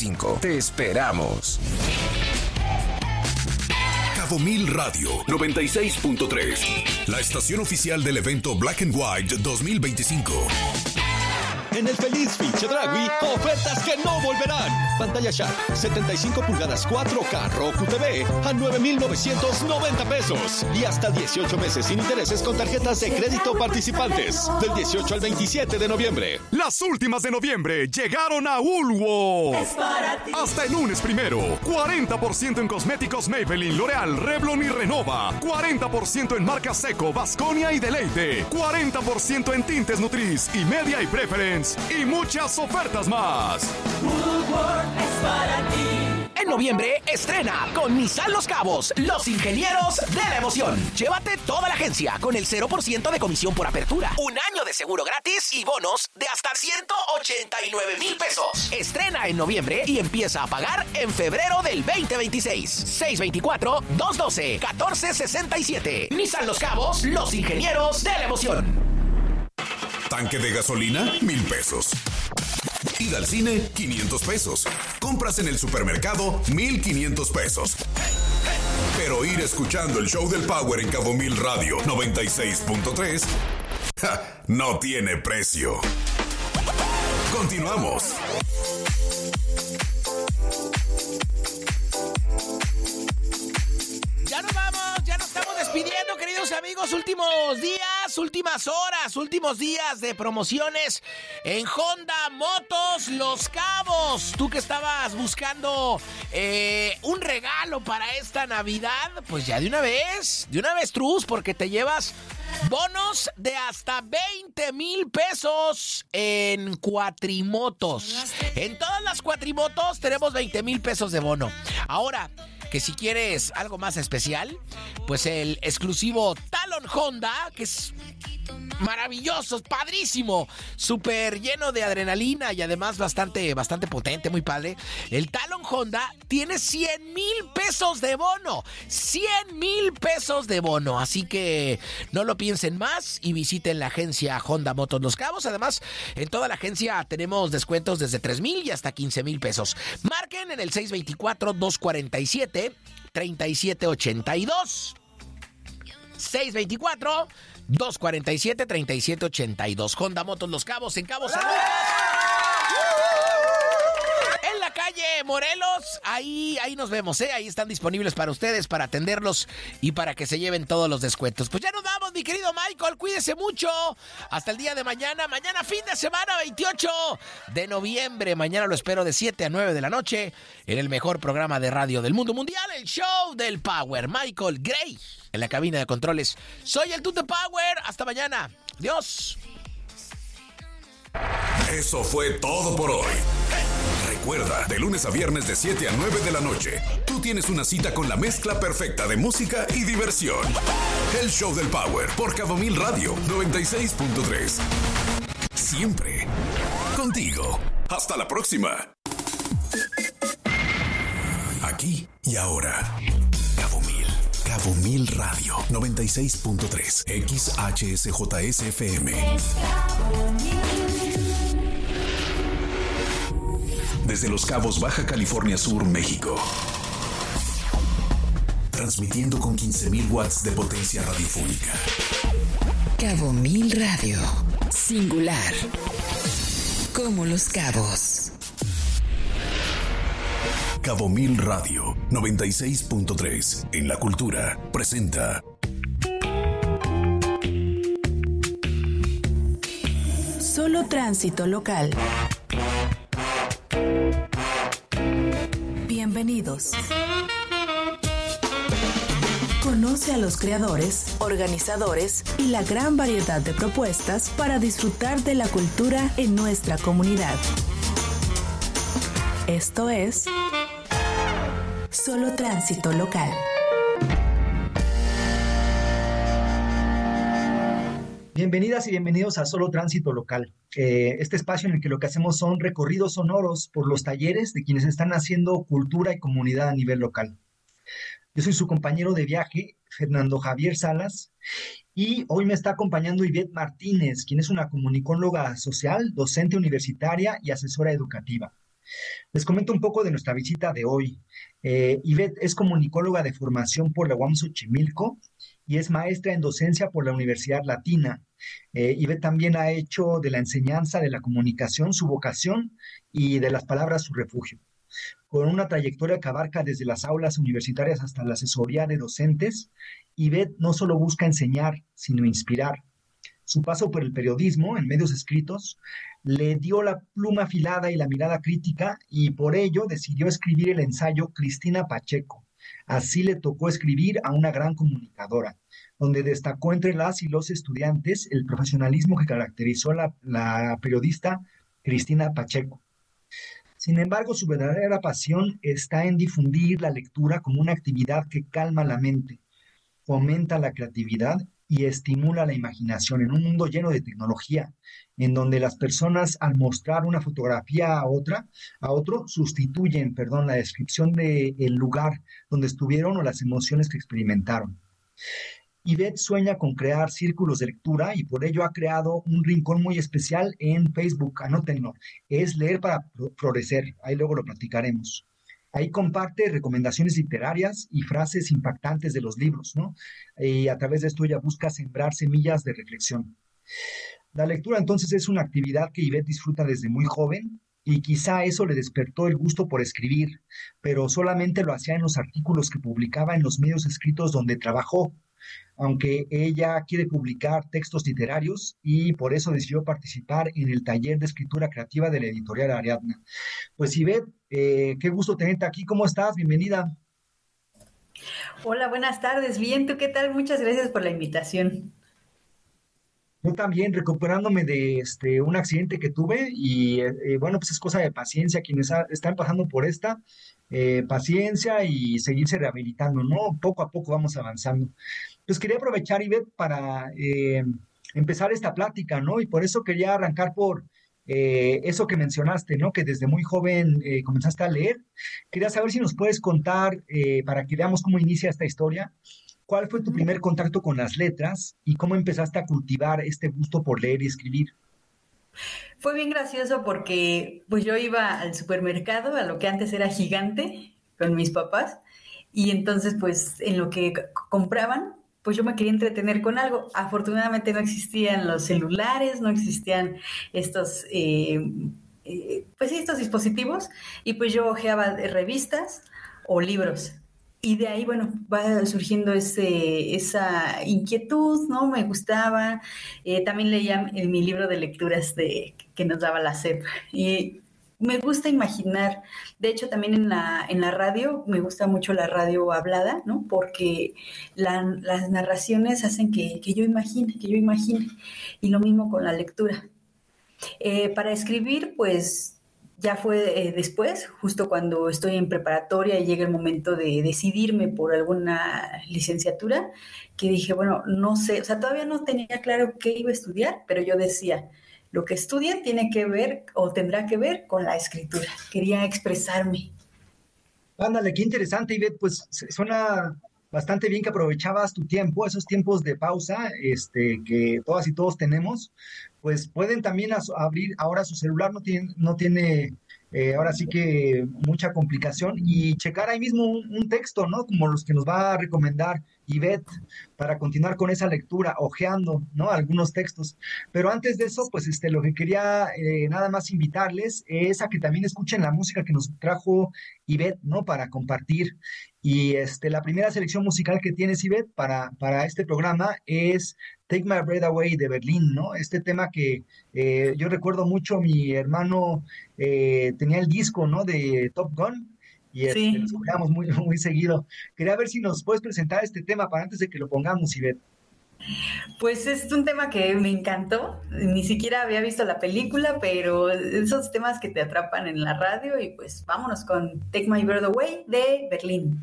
2025. Te esperamos. Cabo Mil Radio 96.3, la estación oficial del evento Black and White 2025. En el Feliz Fin Chedraui, ofertas que no volverán. Pantalla Sharp, 75 pulgadas 4K Roku TV a 9,990 pesos. Y hasta 18 meses sin intereses con tarjetas de crédito participantes. Del 18 al 27 de noviembre. Las últimas de noviembre llegaron a Woolworths. Hasta el lunes 1, 40% en cosméticos Maybelline, L'Oreal, Revlon y Renova. 40% en marcas Seco, Vasconia y Deleite. 40% en tintes Nutriz y Media y Preference. Y muchas ofertas más. Woolworths es para ti. En noviembre estrena con Nissan Los Cabos, los ingenieros de la emoción. Llévate toda la agencia con el 0% de comisión por apertura, un año de seguro gratis y bonos de hasta 189,000 pesos. Estrena en noviembre y empieza a pagar en febrero del 2026. 624-212-1467. Nissan Los Cabos, los ingenieros de la emoción. Tanque de gasolina, 1,000 pesos. Ida al cine, 500 pesos. Compras en el supermercado, 1,500 pesos. Pero ir escuchando el show del Power en Cabo Mil Radio 96.3 no tiene precio. Continuamos. Ya nos vamos, ya nos estamos despidiendo, queridos amigos. Últimos días, últimas horas, últimos días de promociones en Honda Motos Los Cabos. Tú que estabas buscando un regalo para esta Navidad, pues ya de una vez, trus, porque te llevas bonos de hasta 20,000 pesos en cuatrimotos. En todas las cuatrimotos tenemos 20,000 pesos de bono. Ahora, que si quieres algo más especial, pues el exclusivo Talon Honda, que es maravilloso, padrísimo, súper lleno de adrenalina y además bastante potente, muy padre. El Talon Honda tiene 100,000 pesos de bono. 100,000 pesos de bono. Así que no lo piensen más y visiten la agencia Honda Motos Los Cabos. Además, en toda la agencia tenemos descuentos desde 3,000 y hasta 15,000 pesos. Marquen en el 624-247-3782. 624-247-3782. Honda Motos Los Cabos en Cabo San Lucas. En la calle Morelos, ahí nos vemos, ahí están disponibles para ustedes, para atenderlos y para que se lleven todos los descuentos. Pues ya nos vamos, mi querido Michael, cuídese mucho. Hasta el día de mañana, fin de semana 28 de noviembre. Mañana lo espero de 7 a 9 de la noche en el mejor programa de radio del mundo mundial, el show del Power. Michael Gray en la cabina de controles. Soy el Tute Power. Hasta mañana. Adiós. Eso fue todo por hoy. Recuerda, de lunes a viernes de 7 a 9 de la noche, tú tienes una cita con la mezcla perfecta de música y diversión. El show del Power por Cabo Mil Radio 96.3. Siempre contigo. Hasta la próxima. Aquí y ahora. Cabo Mil Radio 96.3 XHSJSFM. Desde Los Cabos, Baja California Sur, México. Transmitiendo con 15,000 watts de potencia radiofónica. Cabo Mil Radio. Singular. Como Los Cabos. Cabo Mil Radio 96.3 en la cultura presenta Solo tránsito local. Bienvenidos. Conoce a los creadores, organizadores y la gran variedad de propuestas para disfrutar de la cultura en nuestra comunidad. Esto es Solo tránsito local. Bienvenidas y bienvenidos a Solo Tránsito Local, este espacio en el que lo que hacemos son recorridos sonoros por los talleres de quienes están haciendo cultura y comunidad a nivel local. Yo soy su compañero de viaje, Fernando Javier Salas, y hoy me está acompañando Ivette Martínez, quien es una comunicóloga social, docente universitaria y asesora educativa. Les comento un poco de nuestra visita de hoy. Ivette es comunicóloga de formación por la UAM Xochimilco y es maestra en docencia por la Universidad Latina. Ivette también ha hecho de la enseñanza de la comunicación su vocación y de las palabras su refugio. Con una trayectoria que abarca desde las aulas universitarias hasta la asesoría de docentes, Ivette no solo busca enseñar, sino inspirar. Su paso por el periodismo en medios escritos le dio la pluma afilada y la mirada crítica y por ello decidió escribir el ensayo Cristina Pacheco. Así le tocó escribir a una gran comunicadora, donde destacó entre las y los estudiantes el profesionalismo que caracterizó a la periodista Cristina Pacheco. Sin embargo, su verdadera pasión está en difundir la lectura como una actividad que calma la mente, fomenta la creatividad y estimula la imaginación en un mundo lleno de tecnología, en donde las personas al mostrar una fotografía a otro, sustituyen, la descripción del lugar donde estuvieron o las emociones que experimentaron. Ivette sueña con crear círculos de lectura y por ello ha creado un rincón muy especial en Facebook, anótenlo, es Leer para Florecer, ahí luego lo platicaremos. Ahí comparte recomendaciones literarias y frases impactantes de los libros, ¿no? Y a través de esto ella busca sembrar semillas de reflexión. La lectura entonces es una actividad que Ivette disfruta desde muy joven y quizá eso le despertó el gusto por escribir, pero solamente lo hacía en los artículos que publicaba en los medios escritos donde trabajó, aunque ella quiere publicar textos literarios y por eso decidió participar en el taller de escritura creativa de la editorial Ariadna. Pues Ivette, qué gusto tenerte aquí, ¿cómo estás? Bienvenida. Hola, buenas tardes, bien, ¿tú qué tal? Muchas gracias por la invitación. Yo también recuperándome de un accidente que tuve y bueno, pues es cosa de paciencia, quienes están pasando por esta, paciencia y seguirse rehabilitando, ¿no? Poco a poco vamos avanzando. Pues quería aprovechar, Ivette, para empezar esta plática, ¿no? Y por eso quería arrancar por eso que mencionaste, ¿no? Que desde muy joven comenzaste a leer. Quería saber si nos puedes contar, para que veamos cómo inicia esta historia, ¿cuál fue tu primer contacto con las letras y cómo empezaste a cultivar este gusto por leer y escribir? Fue bien gracioso porque pues yo iba al supermercado, a lo que antes era Gigante, con mis papás, y entonces pues en lo que compraban, pues yo me quería entretener con algo. Afortunadamente no existían los celulares, no existían estos, estos dispositivos, y pues yo hojeaba revistas o libros. Y de ahí, bueno, va surgiendo esa inquietud, ¿no? Me gustaba. También leía en mi libro de lecturas que nos daba la SEP. Y me gusta imaginar. De hecho, también en la radio, me gusta mucho la radio hablada, ¿no? Porque las narraciones hacen que yo imagine. Y lo mismo con la lectura. Para escribir, pues ya fue después, justo cuando estoy en preparatoria y llega el momento de decidirme por alguna licenciatura, que dije, bueno, no sé, o sea, todavía no tenía claro qué iba a estudiar, pero yo decía, lo que estudie tiene que ver o tendrá que ver con la escritura. Quería expresarme. Ándale, qué interesante, Ivette, pues suena bastante bien que aprovechabas tu tiempo, esos tiempos de pausa que todas y todos tenemos, pues pueden también abrir ahora su celular, no tiene ahora sí que mucha complicación, y checar ahí mismo un texto, ¿no? Como los que nos va a recomendar Ivette para continuar con esa lectura, hojeando, ¿no? Algunos textos. Pero antes de eso, pues lo que quería nada más invitarles es a que también escuchen la música que nos trajo Ivette, ¿no? Para compartir. Y la primera selección musical que tienes, Ivette, para este programa es Take My Breath Away de Berlín, ¿no? Este tema que yo recuerdo mucho, mi hermano tenía el disco, ¿no? De Top Gun, y sí, lo escuchamos muy, muy seguido. Quería ver si nos puedes presentar este tema para antes de que lo pongamos, Ivette. Pues es un tema que me encantó, ni siquiera había visto la película, pero esos temas que te atrapan en la radio, y pues vámonos con Take My Breath Away de Berlín.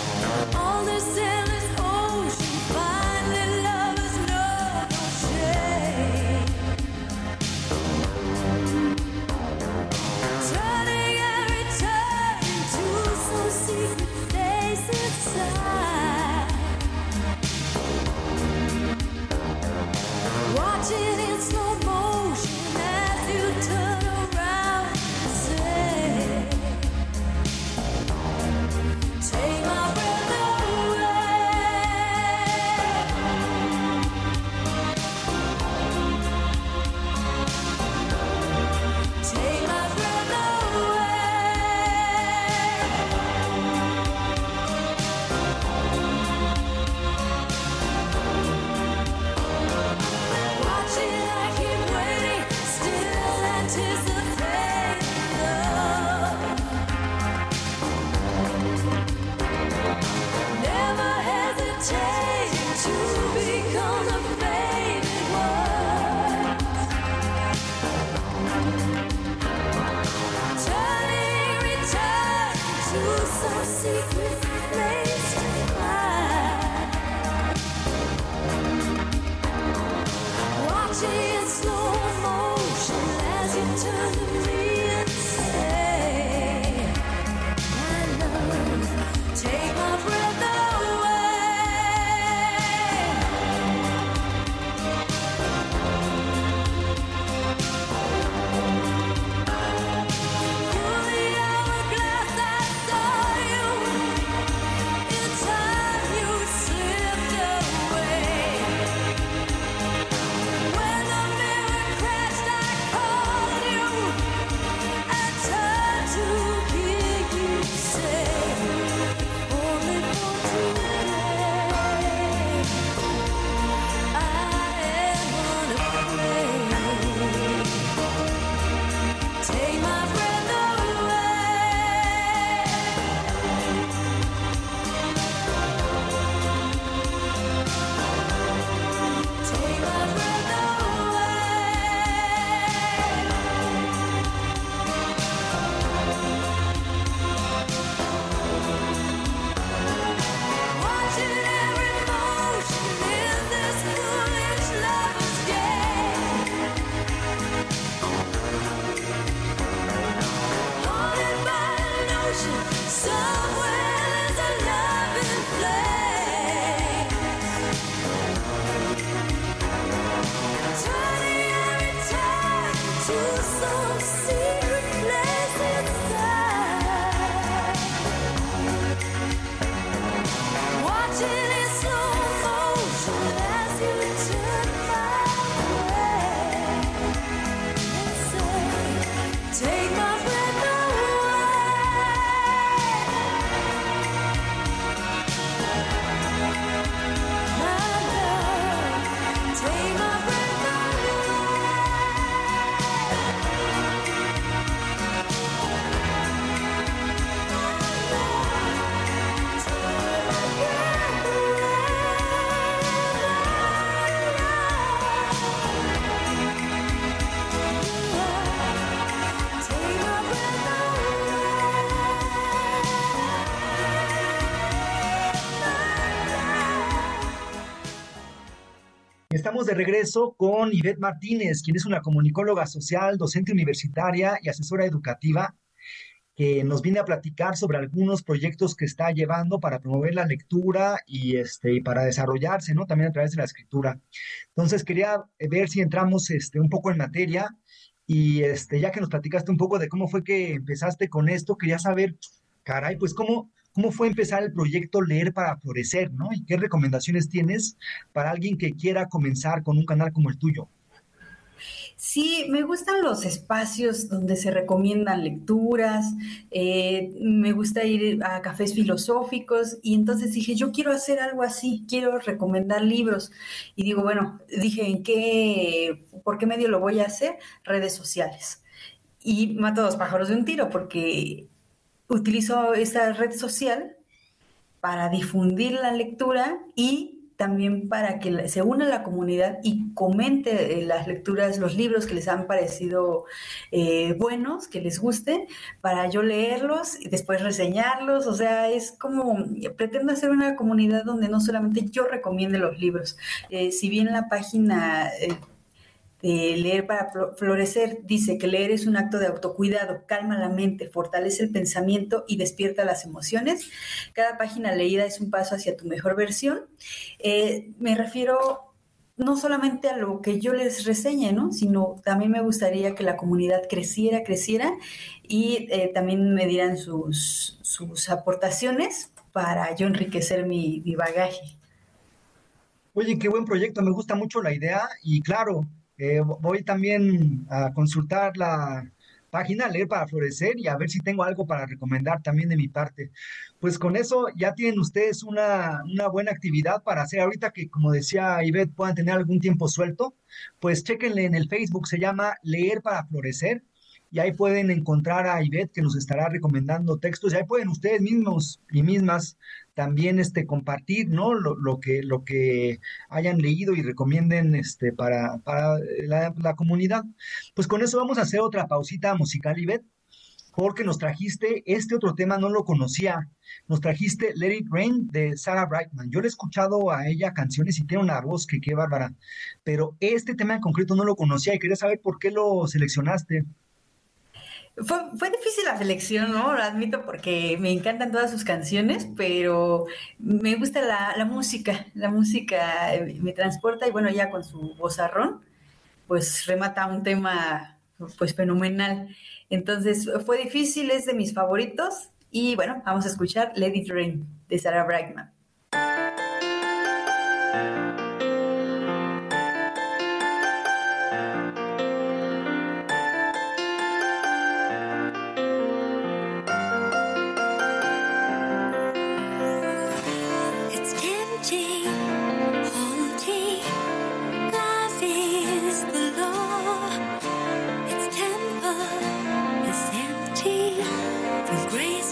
All this endless ocean, finally lovers know no shame. Estamos de regreso con Ivette Martínez, quien es una comunicóloga social, docente universitaria y asesora educativa, que nos viene a platicar sobre algunos proyectos que está llevando para promover la lectura y para desarrollarse, ¿no? También a través de la escritura. Entonces quería ver si entramos un poco en materia y ya que nos platicaste un poco de cómo fue que empezaste con esto, quería saber, caray, pues cómo fue empezar el proyecto Leer para Florecer, ¿no? ¿Y qué recomendaciones tienes para alguien que quiera comenzar con un canal como el tuyo? Sí, me gustan los espacios donde se recomiendan lecturas, me gusta ir a cafés filosóficos y entonces dije, yo quiero hacer algo así, quiero recomendar libros. Y digo, bueno, dije, ¿por qué medio lo voy a hacer? Redes sociales. Y mato dos pájaros de un tiro porque utilizo esta red social para difundir la lectura y también para que se una la comunidad y comente las lecturas, los libros que les han parecido buenos, que les gusten, para yo leerlos y después reseñarlos. O sea, es como, pretendo hacer una comunidad donde no solamente yo recomiende los libros. Si bien la página de Leer para Florecer dice que leer es un acto de autocuidado, calma la mente, fortalece el pensamiento y despierta las emociones. Cada página leída es un paso hacia tu mejor versión. Me refiero no solamente a lo que yo les reseñe, ¿no? Sino también me gustaría que la comunidad creciera y también me dieran sus aportaciones para yo enriquecer mi bagaje. Oye, qué buen proyecto, me gusta mucho la idea y claro, voy también a consultar la página Leer para Florecer y a ver si tengo algo para recomendar también de mi parte. Pues con eso ya tienen ustedes una buena actividad para hacer ahorita que, como decía Ivette, puedan tener algún tiempo suelto. Pues chéquenle en el Facebook, se llama Leer para Florecer y ahí pueden encontrar a Ivette que nos estará recomendando textos y ahí pueden ustedes mismos y mismas también compartir, ¿no? Lo que hayan leído y recomienden para la comunidad. Pues con eso vamos a hacer otra pausita musical, Ivette. porque nos trajiste este otro tema, no lo conocía. Nos trajiste Let It Rain de Sarah Brightman. Yo le he escuchado a ella canciones y tiene una voz que qué bárbara, pero este tema en concreto no lo conocía y quería saber por qué lo seleccionaste. Fue difícil la selección, ¿no? Lo admito porque me encantan todas sus canciones, pero me gusta la música. La música me transporta y bueno, ya con su vozarrón, pues remata un tema pues fenomenal. Entonces fue difícil, es de mis favoritos y bueno, vamos a escuchar Let It Rain de Sarah Brightman.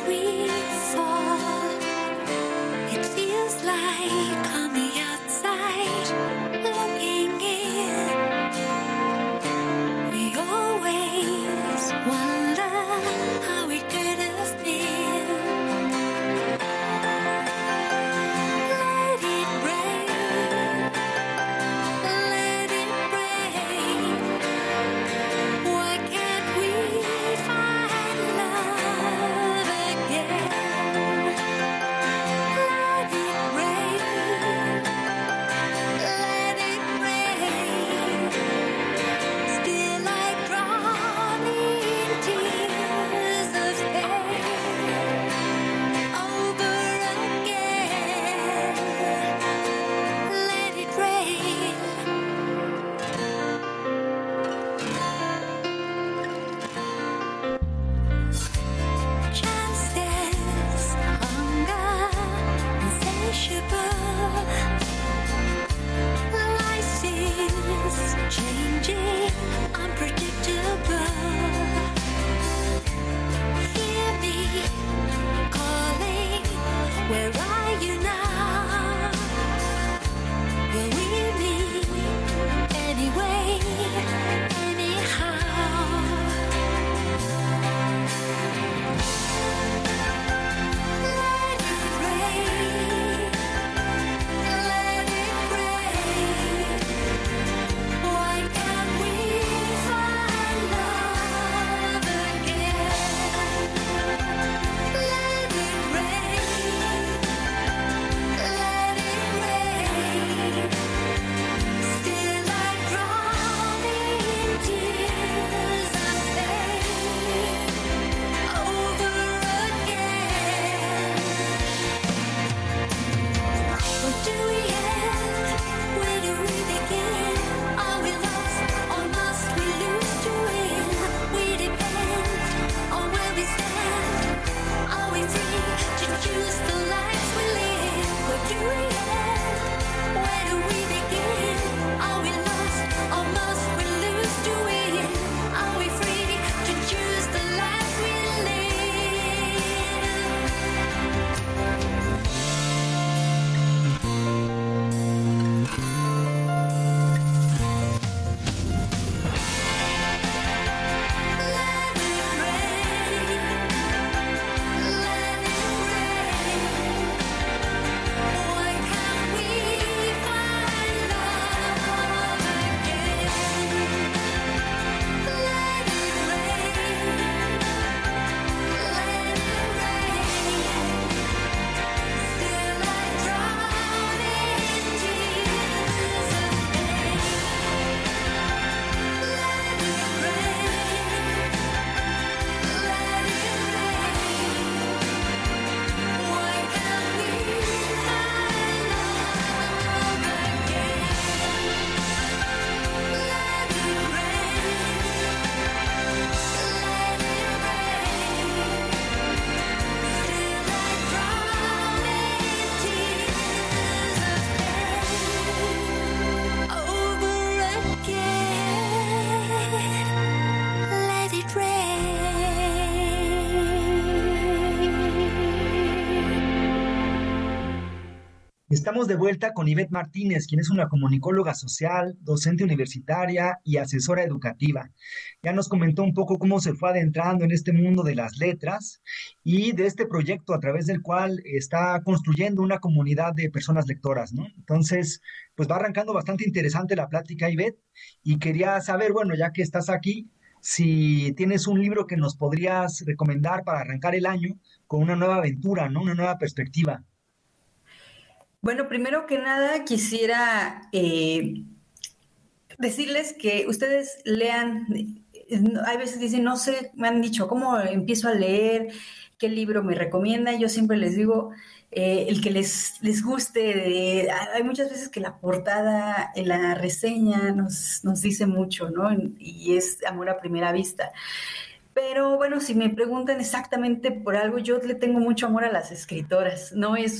On the outside Estamos de vuelta con Ivette Martínez, quien es una comunicóloga social, docente universitaria y asesora educativa. Ya nos comentó un poco cómo se fue adentrando en este mundo de las letras y de este proyecto a través del cual está construyendo una comunidad de personas lectoras, ¿no? Entonces, pues va arrancando bastante interesante la plática, Ivette, y quería saber, bueno, ya que estás aquí, si tienes un libro que nos podrías recomendar para arrancar el año con una nueva aventura, ¿no? Una nueva perspectiva. Bueno, primero que nada quisiera decirles que ustedes lean, hay veces dicen, no sé, me han dicho, ¿cómo empiezo a leer? ¿Qué libro me recomienda? Yo siempre les digo, el que les guste. Hay muchas veces que la portada, en la reseña nos dice mucho, ¿no? Y es amor a primera vista. Pero bueno, si me preguntan exactamente por algo, yo le tengo mucho amor a las escritoras. No es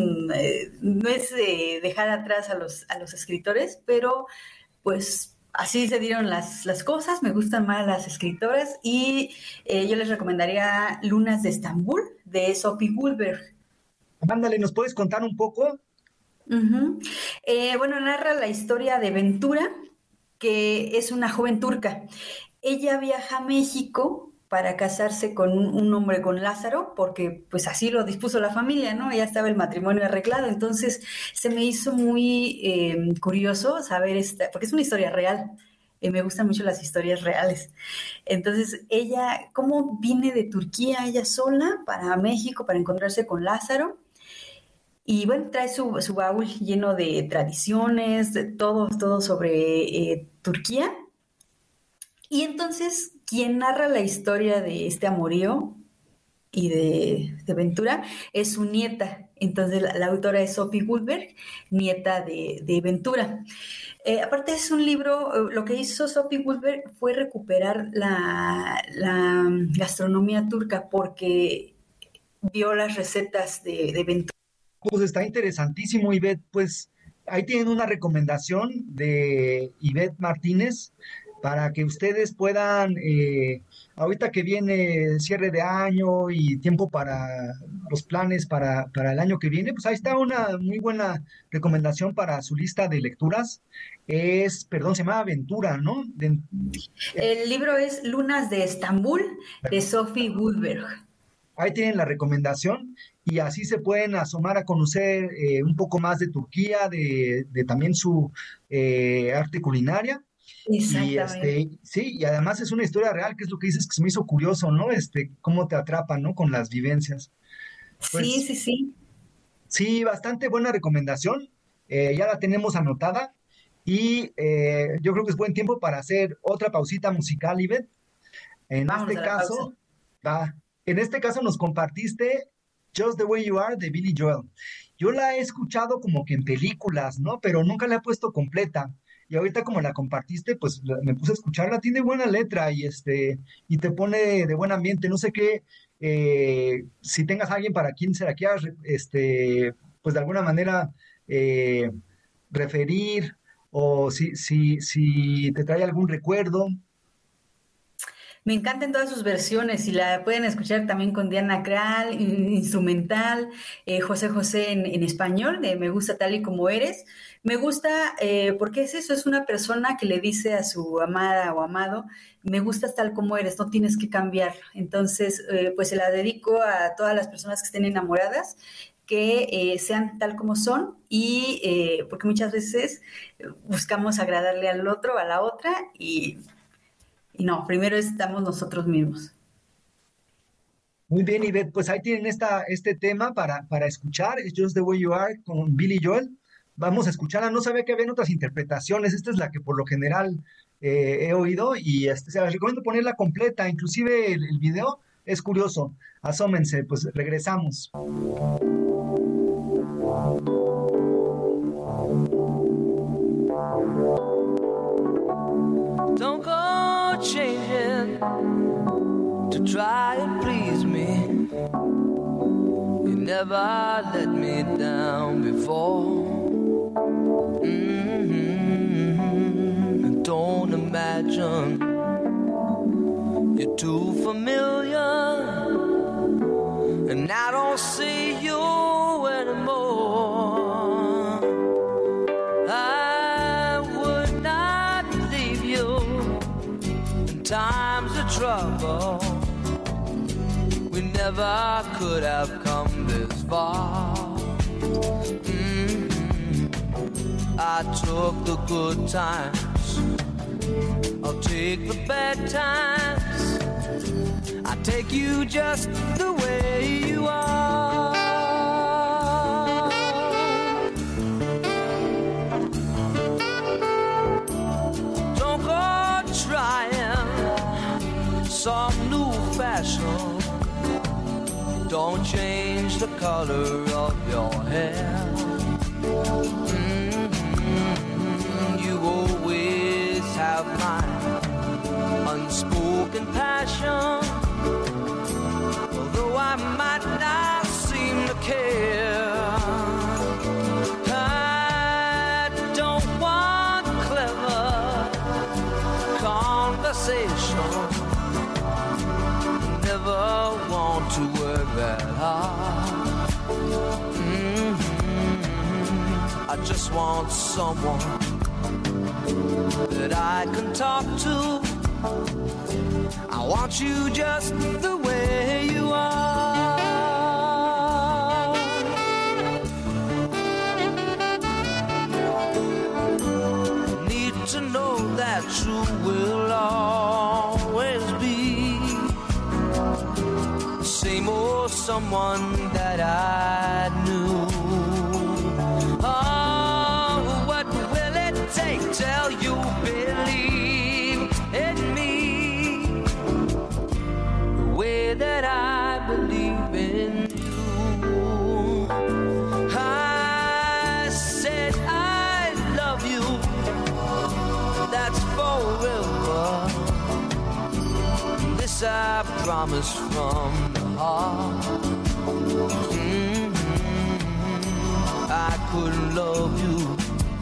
dejar atrás a los escritores, pero pues así se dieron las cosas. Me gustan más las escritoras y yo les recomendaría Lunas de Estambul, de Sophie Goldberg. Ándale, ¿nos puedes contar un poco? Uh-huh. Bueno, narra la historia de Ventura, que es una joven turca. Ella viaja a México para casarse con un hombre, con Lázaro, porque pues así lo dispuso la familia, ¿no? Ya estaba el matrimonio arreglado, entonces se me hizo muy curioso saber porque es una historia real. Me gustan mucho las historias reales. Entonces, ella, ¿cómo viene de Turquía ella sola para México para encontrarse con Lázaro? Y bueno, trae su baúl lleno de tradiciones, de todo sobre Turquía. Y entonces, quien narra la historia de este amorío y de Ventura es su nieta. Entonces, la autora es Sophie Goldberg, nieta de Ventura. Aparte es un libro, lo que hizo Sophie Goldberg fue recuperar la gastronomía turca porque vio las recetas de Ventura. Pues está interesantísimo, Ivette. Pues ahí tienen una recomendación de Ivette Martínez para que ustedes puedan, ahorita que viene cierre de año y tiempo para los planes para el año que viene, pues ahí está una muy buena recomendación para su lista de lecturas. Se llama Aventura, ¿no? El libro es Lunas de Estambul, de Sophie Goldberg. Ahí tienen la recomendación y así se pueden asomar a conocer un poco más de Turquía, de también su arte culinaria. Exactamente. Y además es una historia real, que es lo que dices, que se me hizo curioso, ¿no? Cómo te atrapa, ¿no? Con las vivencias. Pues, sí. Sí, bastante buena recomendación. Ya la tenemos anotada y yo creo que es buen tiempo para hacer otra pausita musical, Ivette. En este caso nos compartiste Just the Way You Are de Billy Joel. Yo la he escuchado como que en películas, ¿no? Pero nunca la he puesto completa. Y ahorita como la compartiste, pues me puse a escucharla. Tiene buena letra y te pone de buen ambiente. No sé qué, si tengas a alguien para quien se la quieras, pues de alguna manera referir, o si te trae algún recuerdo. Me encantan todas sus versiones y la pueden escuchar también con Diana Krall, instrumental, José José en español, de Me gusta tal y como eres. Me gusta porque es una persona que le dice a su amada o amado, me gustas tal como eres, no tienes que cambiar. Entonces, pues se la dedico a todas las personas que estén enamoradas, que sean tal como son y porque muchas veces buscamos agradarle al otro, a la otra y no, primero estamos nosotros mismos. Muy bien, Ivette, pues ahí tienen este tema para escuchar, es Just the Way You Are con Billy Joel. Vamos a escucharla, no sabía que había otras interpretaciones, esta es la que por lo general he oído y se las recomiendo ponerla completa, inclusive el video es curioso, asómense, pues regresamos. Don't go changing to try and please me. You never let me down before. Don't imagine you're too familiar, and I don't see you anymore. times of trouble, we never could have come this far. I took the good times, I'll take the bad times. I take you just the way you are. Don't go trying some new fashion. Don't change the color of your hair. You always have my unspoken passion. Although I might not seem to care, I don't want clever conversation. Never want to work that hard. I just want someone that I can talk to. I want you just the way you are. Need to know that you will always be the same old someone that I knew. Oh, what will it take till you believe in me the way that I believe in you? I said I love you, that's forever. This I promise from the heart. I couldn't love you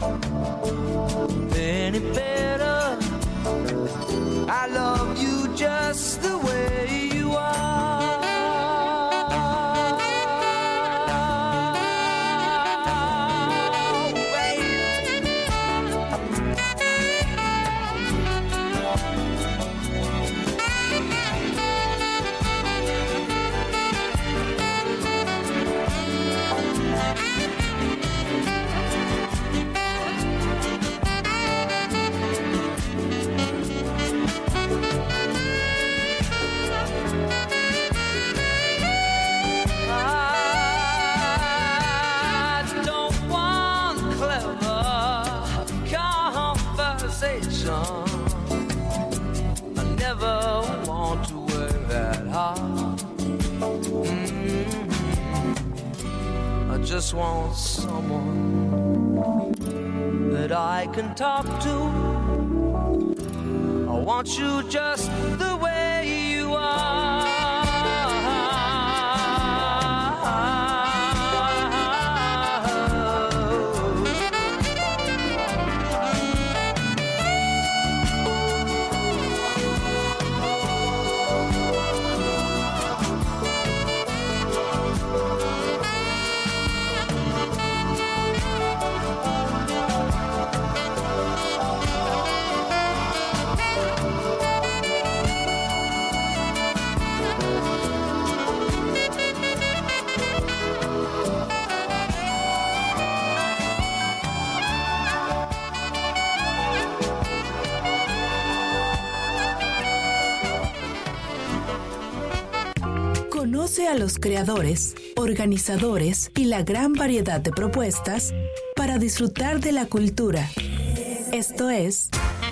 any better. I love you just the way you are. I never want to work that hard. I just want someone that I can talk to. I want you just the way you are. Conoce a los creadores, organizadores y la gran variedad de propuestas para disfrutar de la cultura. Esto es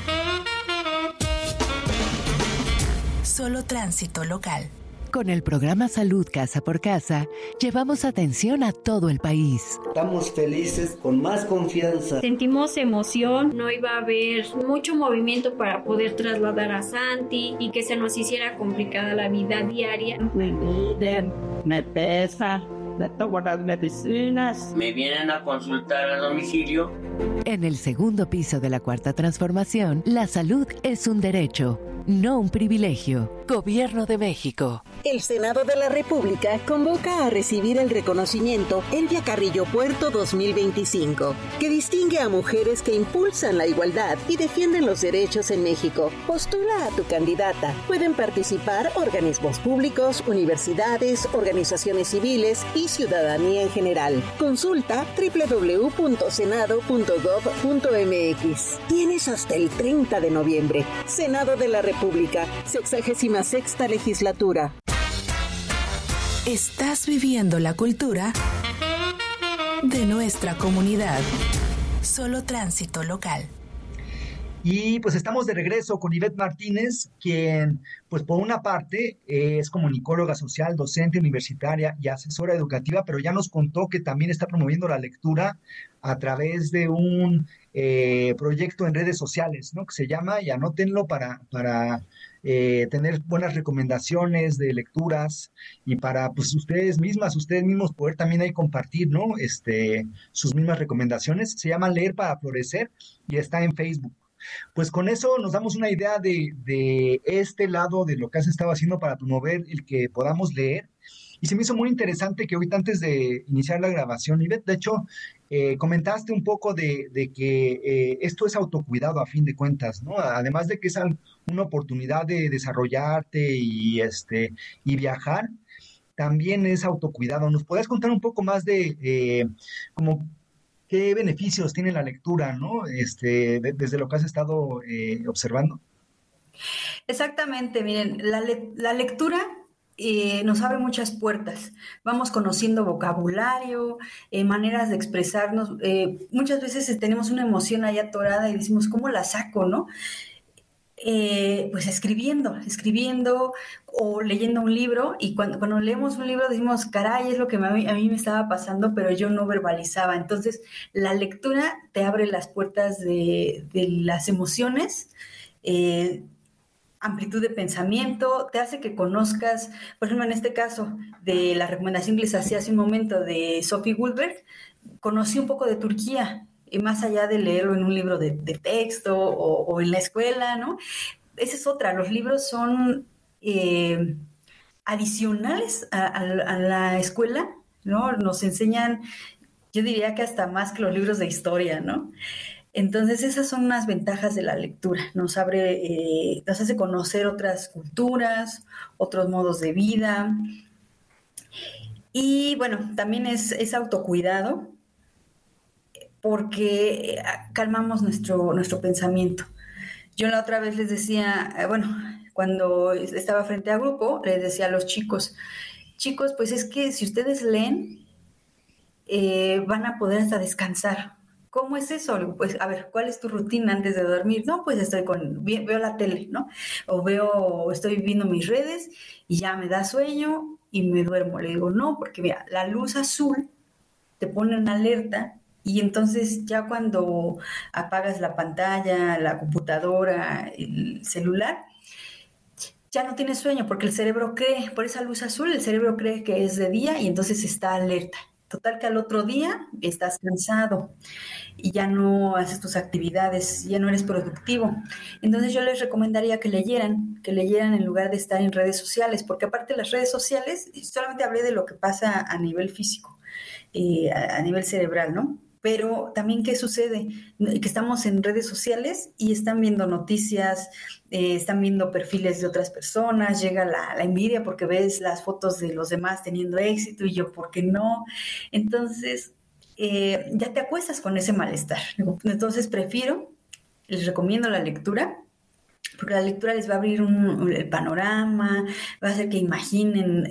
Solo Tránsito Local. Con el programa Salud Casa por Casa, llevamos atención a todo el país. Estamos felices, con más confianza. Sentimos emoción, no iba a haber mucho movimiento para poder trasladar a Santi y que se nos hiciera complicada la vida diaria. Me pesa, le tomo las medicinas. Me vienen a consultar a domicilio. En el segundo piso de la Cuarta Transformación, la salud es un derecho. no un privilegio. Gobierno de México. El Senado de la República convoca a recibir el reconocimiento Elvia Carrillo Puerto 2025, que distingue a mujeres que impulsan la igualdad y defienden los derechos en México. Postula a tu candidata. Pueden participar organismos públicos, universidades, organizaciones civiles y ciudadanía en general. Consulta www.senado.gov.mx. Tienes hasta el 30 de noviembre. Senado de la República, 66ª legislatura. Estás viviendo la cultura de nuestra comunidad. Solo Tránsito Local. Y pues estamos de regreso con Ivette Martínez, quien pues por una parte es comunicóloga social, docente universitaria y asesora educativa, pero ya nos contó que también está promoviendo la lectura a través de un proyecto en redes sociales, ¿no? Que se llama, y anótenlo para tener buenas recomendaciones de lecturas y para pues ustedes mismos poder también ahí compartir, ¿no? Sus mismas recomendaciones. Se llama Leer para Florecer y está en Facebook. Pues con eso nos damos una idea de este lado de lo que has estado haciendo para promover el que podamos leer. Y se me hizo muy interesante que ahorita, antes de iniciar la grabación, Ivette, de hecho, comentaste un poco de que esto es autocuidado a fin de cuentas, ¿no? Además de que es una oportunidad de desarrollarte y viajar, también es autocuidado. ¿Nos podrías contar un poco más de como qué beneficios tiene la lectura, ¿no? Desde lo que has estado observando. Exactamente, miren, la lectura nos abre muchas puertas. Vamos conociendo vocabulario, maneras de expresarnos. Muchas veces tenemos una emoción ahí atorada y decimos, ¿cómo la saco, no? Pues escribiendo o leyendo un libro, y cuando leemos un libro decimos, caray, es lo que a mí me estaba pasando, pero yo no verbalizaba. Entonces, la lectura te abre las puertas de las emociones, amplitud de pensamiento, te hace que conozcas, por ejemplo, en este caso, de la recomendación que les hacía hace un momento de Sophie Goldberg, conocí un poco de Turquía, y más allá de leerlo en un libro de texto o en la escuela, ¿no? Esa es otra, los libros son adicionales a la escuela, ¿no? Nos enseñan, yo diría que hasta más que los libros de historia, ¿no? Entonces esas son unas ventajas de la lectura, nos hace conocer otras culturas, otros modos de vida, y bueno, también es autocuidado, porque calmamos nuestro pensamiento. Yo la otra vez les decía, cuando estaba frente a grupo, les decía a los chicos, pues es que si ustedes leen, van a poder hasta descansar. ¿Cómo es eso? Pues, a ver, ¿cuál es tu rutina antes de dormir? No, pues veo la tele, ¿no? O estoy viendo mis redes y ya me da sueño y me duermo. Le digo, no, porque mira, la luz azul te pone en alerta. Y entonces ya cuando apagas la pantalla, la computadora, el celular, ya no tienes sueño porque el cerebro cree, por esa luz azul, el cerebro cree que es de día y entonces está alerta. Total que al otro día estás cansado y ya no haces tus actividades, ya no eres productivo. Entonces yo les recomendaría que leyeran en lugar de estar en redes sociales, porque aparte de las redes sociales, solamente hablé de lo que pasa a nivel físico, a nivel cerebral, ¿no? Pero también, ¿qué sucede? Que estamos en redes sociales y están viendo noticias, están viendo perfiles de otras personas, llega la envidia porque ves las fotos de los demás teniendo éxito y yo, ¿por qué no? Entonces, ya te acuestas con ese malestar. Entonces, les recomiendo la lectura, porque la lectura les va a abrir el panorama, va a hacer que imaginen,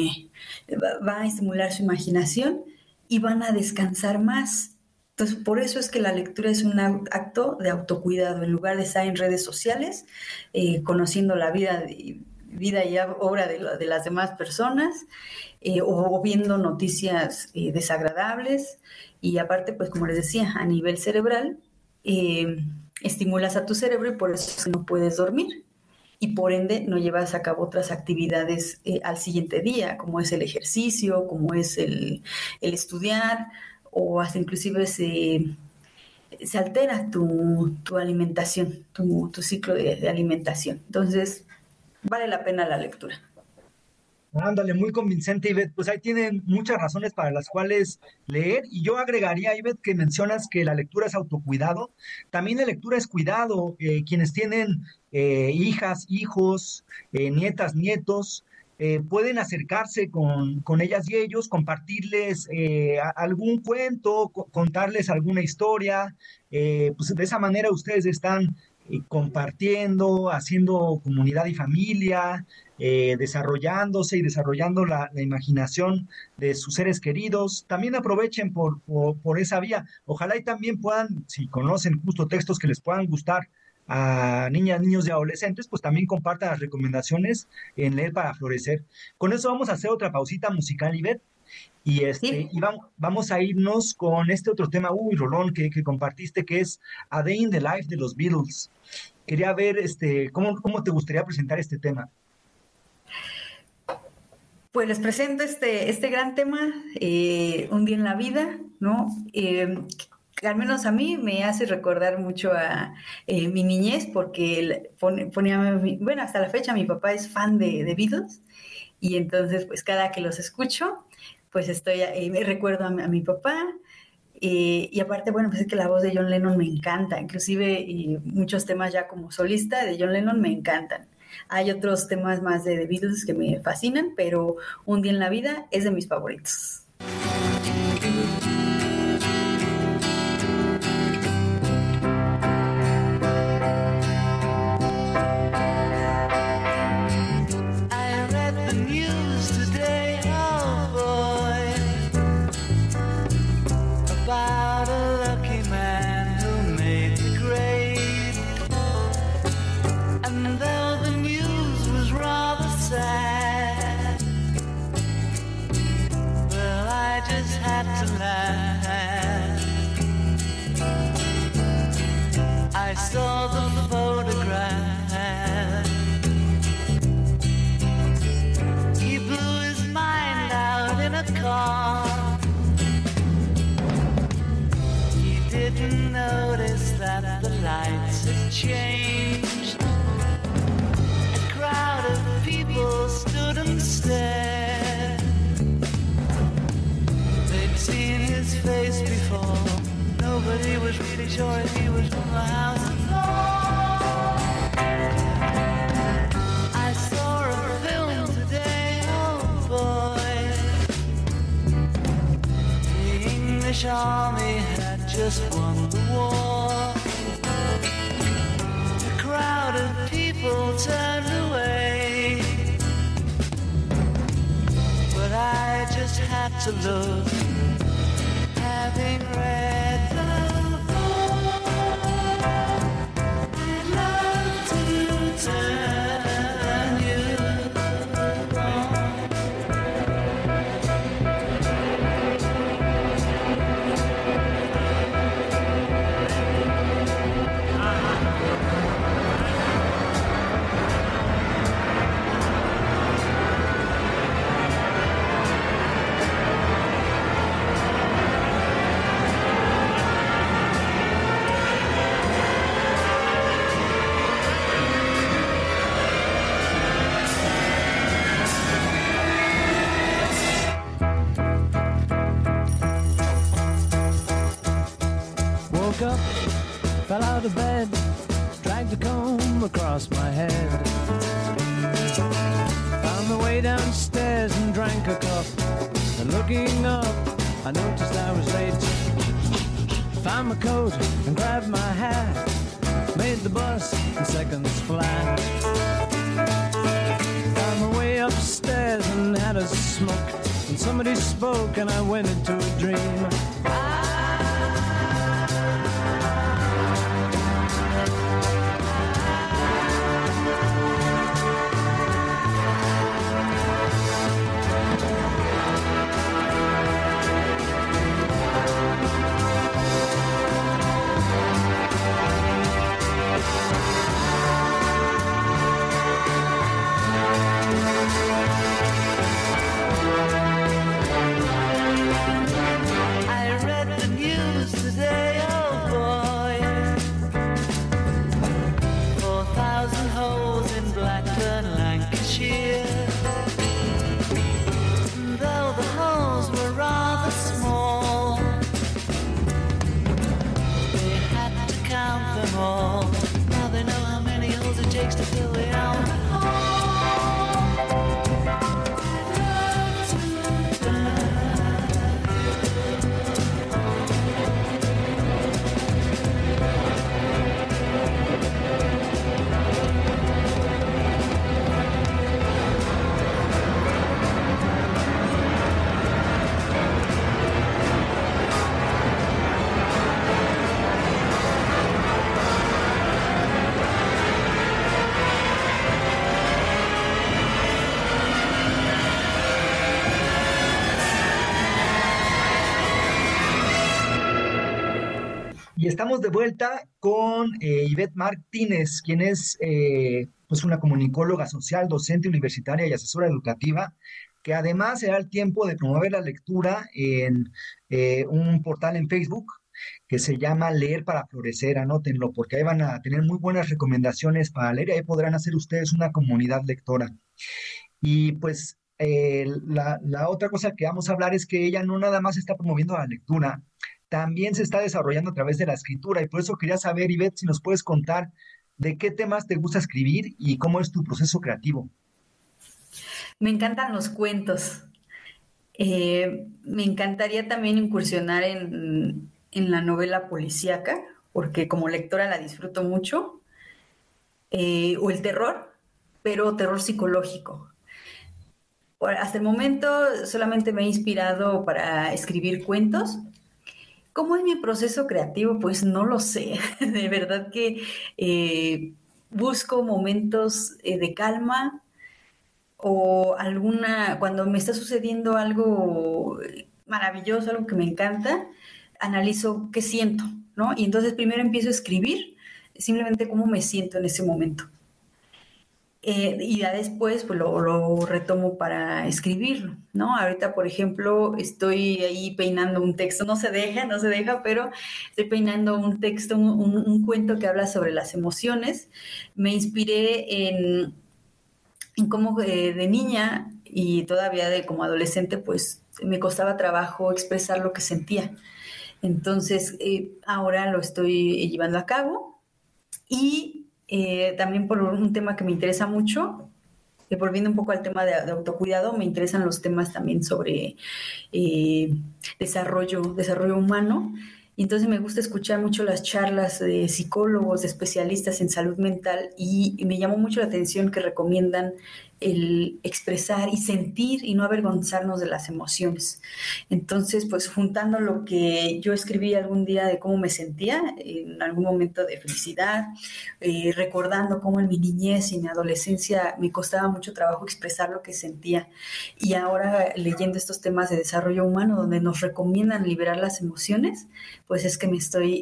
va a estimular su imaginación y van a descansar más. Entonces, por eso es que la lectura es un acto de autocuidado, en lugar de estar en redes sociales, conociendo la vida y obra de las demás personas, o viendo noticias desagradables. Y aparte, pues como les decía, a nivel cerebral, estimulas a tu cerebro y por eso es que no puedes dormir. Y por ende no llevas a cabo otras actividades al siguiente día, como es el ejercicio, como es el estudiar, o hasta inclusive se altera tu alimentación, tu ciclo de alimentación. Entonces, vale la pena la lectura. Ándale, muy convincente, Ivette. Pues ahí tienen muchas razones para las cuales leer. Y yo agregaría, Ivette, que mencionas que la lectura es autocuidado. También la lectura es cuidado. Quienes tienen hijas, hijos, nietas, nietos, pueden acercarse con ellas y ellos, compartirles algún cuento, contarles alguna historia. Pues de esa manera ustedes están compartiendo, haciendo comunidad y familia, desarrollándose y desarrollando la imaginación de sus seres queridos. También aprovechen por esa vía. Ojalá y también puedan, si conocen justo textos que les puedan gustar a niñas, niños y adolescentes, pues también compartan las recomendaciones en Leer para Florecer. Con eso vamos a hacer otra pausita musical, Ivette. Y vamos a irnos con este otro tema, rolón, que compartiste, que es A Day in the Life de los Beatles. Quería ver cómo te gustaría presentar este tema. Pues les presento este gran tema, Un día en la vida, ¿no? Que al menos a mí me hace recordar mucho a mi niñez, porque bueno, hasta la fecha mi papá es fan de Beatles, y entonces pues cada que los escucho, pues me recuerdo a mi papá, y aparte, bueno, pues es que la voz de John Lennon me encanta, inclusive muchos temas ya como solista de John Lennon me encantan. Hay otros temas más de The Beatles que me fascinan, pero Un día en la vida es de mis favoritos. I saw the photograph. He blew his mind out in a car. He didn't notice that the lights had changed. A crowd of people stood and stared. They'd seen his face before. Nobody was really sure if he was from the house alone. I saw a film today, oh boy. The English army had just won the war. A crowd of people turned away, but I just had to look, having read the turn you up, fell out of bed, dragged a comb across my head. Found my way downstairs and drank a cup. And looking up, I noticed I was late. Found my coat and grabbed my hat. Made the bus in seconds flat. Found my way upstairs and had a smoke. And somebody spoke and I went into a dream. I read to fill the alcohol. Y estamos de vuelta con Ivette Martínez, quien es pues una comunicóloga social, docente universitaria y asesora educativa, que además se da el tiempo de promover la lectura en un portal en Facebook que se llama Leer para Florecer. Anótenlo, porque ahí van a tener muy buenas recomendaciones para leer y ahí podrán hacer ustedes una comunidad lectora. Y pues la otra cosa que vamos a hablar es que ella no nada más está promoviendo la lectura, también se está desarrollando a través de la escritura, y por eso quería saber, Ivette, si nos puedes contar de qué temas te gusta escribir y cómo es tu proceso creativo. Me encantan los cuentos. Me encantaría también incursionar en la novela policíaca, porque como lectora la disfruto mucho, o el terror, pero terror psicológico. Hasta el momento solamente me he inspirado para escribir cuentos. ¿Cómo es mi proceso creativo? Pues no lo sé. De verdad que busco momentos de calma o cuando me está sucediendo algo maravilloso, algo que me encanta, analizo qué siento, ¿no? Y entonces primero empiezo a escribir simplemente cómo me siento en ese momento. Y ya después pues lo retomo para escribirlo, ¿no? Ahorita, por ejemplo, estoy ahí peinando un texto, no se deja, pero estoy peinando un texto, un cuento que habla sobre las emociones. Me inspiré en cómo de niña y todavía como adolescente, pues me costaba trabajo expresar lo que sentía. Entonces, ahora lo estoy llevando a cabo y también por un tema que me interesa mucho, volviendo un poco al tema de autocuidado, me interesan los temas también sobre desarrollo humano, y entonces me gusta escuchar mucho las charlas de psicólogos, de especialistas en salud mental, y me llamó mucho la atención que recomiendan el expresar y sentir y no avergonzarnos de las emociones. Entonces, pues juntando lo que yo escribí algún día de cómo me sentía en algún momento de felicidad, recordando cómo en mi niñez y mi adolescencia me costaba mucho trabajo expresar lo que sentía, y ahora leyendo estos temas de desarrollo humano donde nos recomiendan liberar las emociones, pues es que me estoy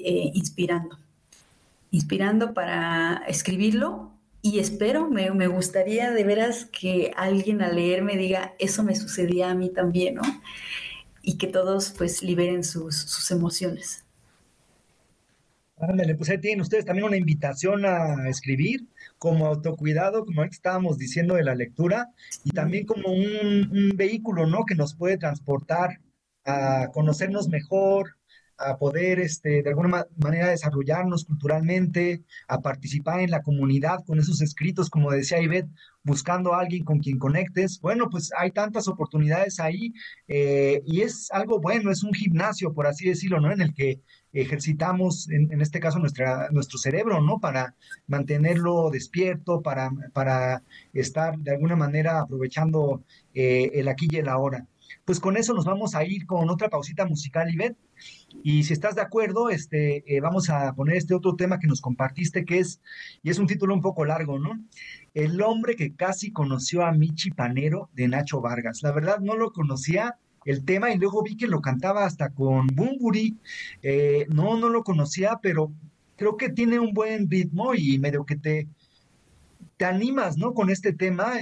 inspirando para escribirlo. Y espero, me gustaría de veras que alguien al leer me diga, eso me sucedía a mí también, ¿no? Y que todos pues liberen sus emociones. Ándale, pues ahí tienen ustedes también una invitación a escribir como autocuidado, como ahorita estábamos diciendo de la lectura, y también como un vehículo, ¿no? Que nos puede transportar a conocernos mejor, a poder de alguna manera desarrollarnos culturalmente, a participar en la comunidad con esos escritos, como decía Ivette, buscando a alguien con quien conectes. Bueno, pues hay tantas oportunidades ahí, y es algo bueno, es un gimnasio, por así decirlo, ¿no? En el que ejercitamos, en este caso, nuestro cerebro, ¿no? Para mantenerlo despierto, para estar de alguna manera aprovechando el aquí y el ahora. Pues con eso nos vamos a ir con otra pausita musical, Ivette. Y si estás de acuerdo, vamos a poner este otro tema que nos compartiste, y es un título un poco largo, ¿no? El hombre que casi conoció a Michi Panero, de Nacho Vargas. La verdad no lo conocía el tema, y luego vi que lo cantaba hasta con Bunbury. No lo conocía, pero creo que tiene un buen ritmo y medio que te animas, ¿no? Con este tema.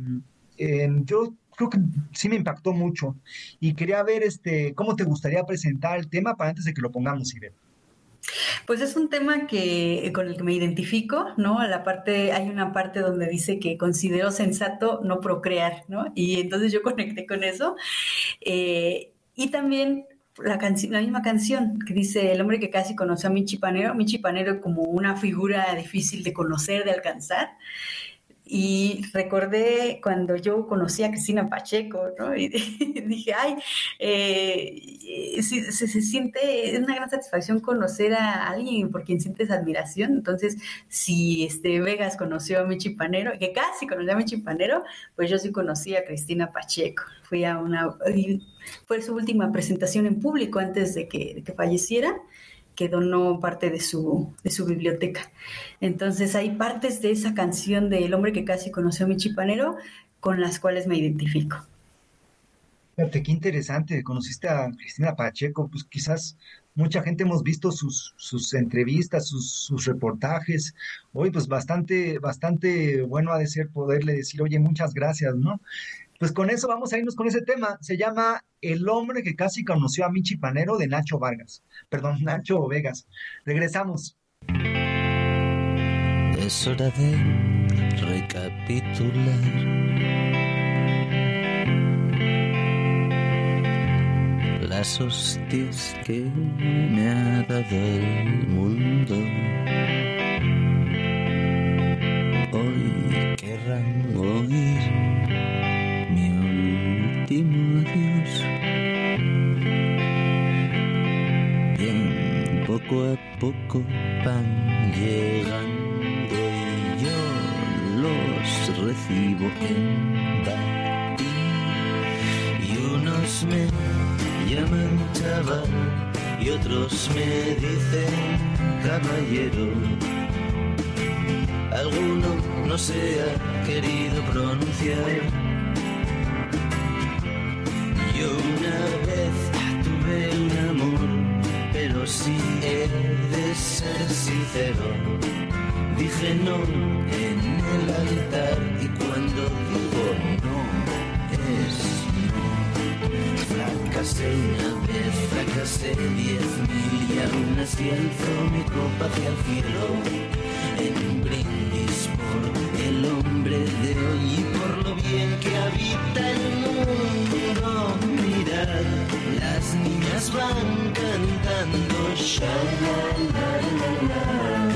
Yo creo que sí me impactó mucho y quería ver cómo te gustaría presentar el tema para antes de que lo pongamos, Ivette. Pues es un tema con el que me identifico, ¿no? Hay una parte donde dice que considero sensato no procrear, ¿no? Y entonces yo conecté con eso. Y también la misma canción que dice el hombre que casi conoció a Michi Panero como una figura difícil de conocer, de alcanzar. Y recordé cuando yo conocí a Cristina Pacheco, ¿no? Y dije, se siente, es una gran satisfacción conocer a alguien por quien sientes admiración. Entonces, si Vegas conoció a Michi Panero, que casi conoció a Michi Panero, pues yo sí conocí a Cristina Pacheco. Fue su última presentación en público antes de que falleciera, que donó parte de su biblioteca. Entonces hay partes de esa canción de El hombre que casi conoció a Michi Panero con las cuales me identifico. Fíjate, qué interesante, conociste a Cristina Pacheco, pues quizás mucha gente hemos visto sus entrevistas, sus reportajes. Hoy pues bastante bueno ha de ser poderle decir, oye, muchas gracias, ¿no? Pues con eso vamos a irnos con ese tema. Se llama El hombre que casi conoció a Michi Panero, de Nacho Vegas. Regresamos. Es hora de recapitular. Las hostias que me ha dado el mundo. Hoy querrán oír último adiós. Bien, poco a poco van llegando y yo los recibo en batín. Y unos me llaman chaval y otros me dicen caballero. Alguno no se ha querido pronunciar. Yo una vez tuve un amor, pero si he de ser sincero, dije no en el altar y cuando digo no, es no. Fracasé una vez, fracasé 10.000 y aún así alzo mi copa hacia el cielo en un brindis por el hombre de hoy y por lo bien que habita el mundo. Mirad, las niñas van cantando sha-la-la-la-la.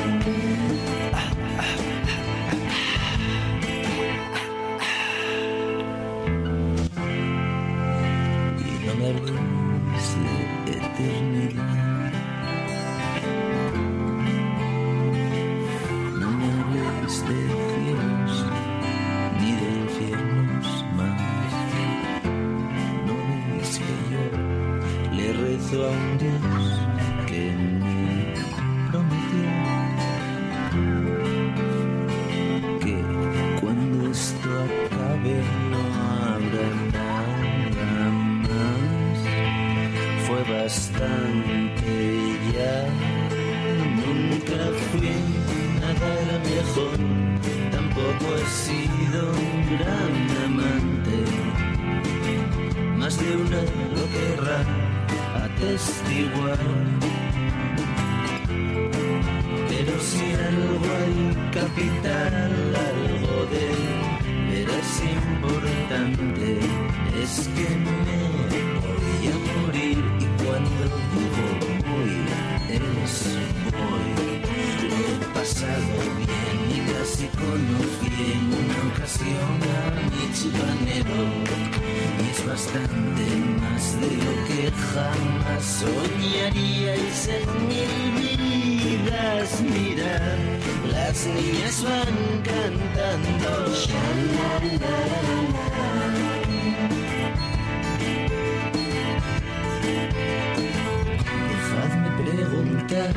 Y no me hables de eternidad, no me hables de cielos ni de infiernos más. No ves que yo le rezo a un Dios que me prometió que cuando esto acabe no habrá nada más. Fue bastante ya, nunca fui nada mejor, tampoco he sido un gran amante. Más de una lo querrá atestiguar. Pero si algo hay capital, algo de veras importante, es que me voy a morir. Y cuando digo voy, es voy. Lo he pasado bien y casi conocí en una ocasión a Michi Panero. Y es bastante más de lo que jamás soñaríais en 1000 vidas. Mirad, las niñas van cantando sha-la-la-la-la. Dejadme preguntar,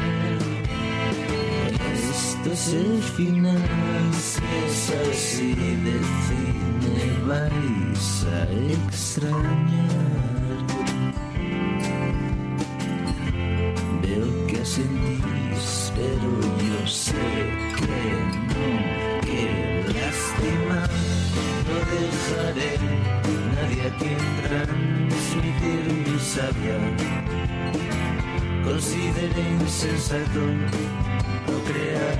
¿esto es el final? Si es así, decidme, vais a extrañar. Veo que sentís, pero yo sé que no, qué lástima. No dejaré nadie a quien transmitir mi sabia. Consideré insensato procrear.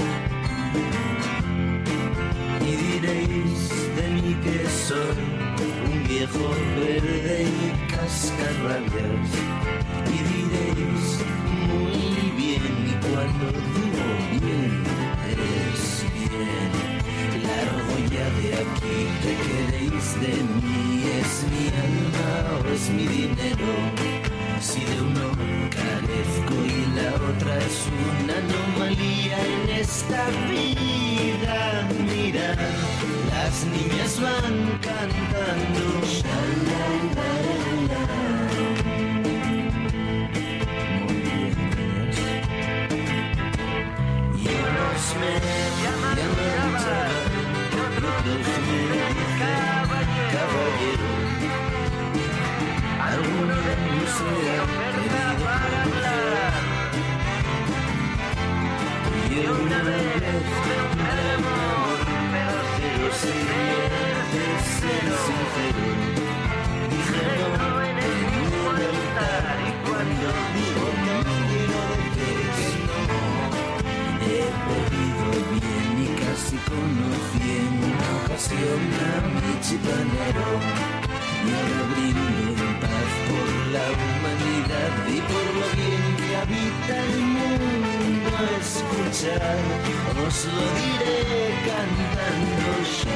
Y diréis de mí que soy un viejo verde y cascarrabias y diréis muy bien, y cuando digo bien es bien. Largo ya de aquí, ¿qué queréis de mí? ¿Es mi alma o es mi dinero? Si de uno carezco y la otra es una anomalía en esta vida. Mira, las niñas van cantando sha-la-la-la-la. Muy bien, niñas. Y unos me llaman chaval, y otros me dicen caballero. Algunos de ellos se oferta para hablar. Y una vez tuve un gran amor, pero si quieres ser sincero, dije no en el mismo altar. Y cuando digo no, quiero decir que no. He bebido bien y casi conocí en una ocasión a mi chipanero. Y ahora brindo en paz por la humanidad y por lo bien que habita el mundo. Escuchad, os lo diré cantando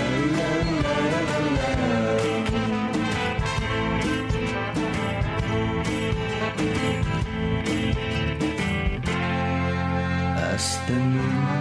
sha-la-la-la-la. Hasta nunca.